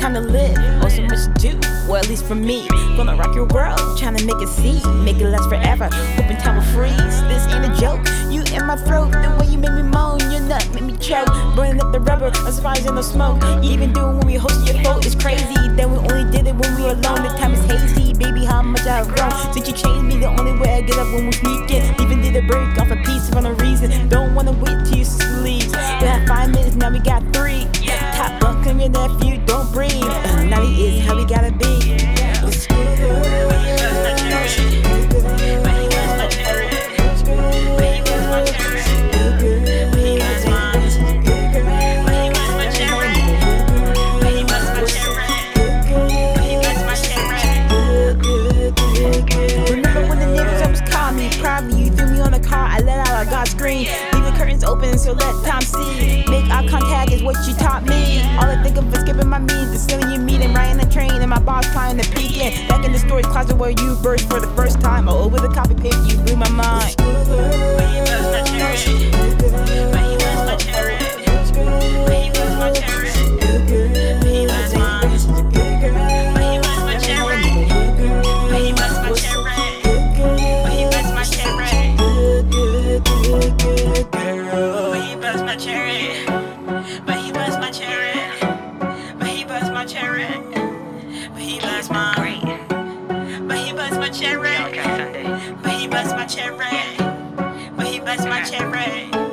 time to live, oh so much to do, well at least for me. Gonna rock your world, trying to make it see, make it last forever, hoping time will freeze. This ain't a joke, you in my throat, the way you make me moan, your nut make me choke. Burning up the rubber, as fires in the smoke. You even do it when we host your vote, it's crazy. Then we only did it when we were alone, the time is hazy. Baby, how much I've grown since you changed me, the only way I get up when we sneaking. Even did a break off a piece for no reason, don't wanna wait till you sleep. We had 5 minutes, now we got 3. Top bunk, come your nephew, don't breathe. Naughty is how we gotta be. Let's go. You threw me on the car, I let out a God scream. Leave the curtains open so let time see. Make eye contact is what you taught me. All I think of is skipping my means, the ceiling you meet and riding the train, and my boss trying to peek in. Back in the storage closet where you burst for the first time. All over the copy paper, you blew my mind. Cherry, but he busts my cherry, but he busts my cherry.